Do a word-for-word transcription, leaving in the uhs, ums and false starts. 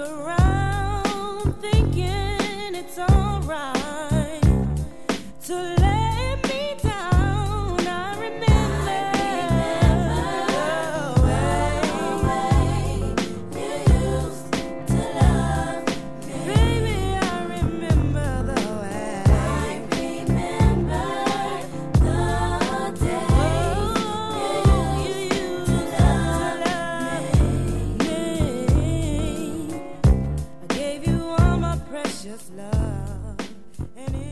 around thinking it's alright to let me down. I remember, the way you used to love me. Baby, I remember the way. I remember the day you used to love me. I gave you all my precious love, and it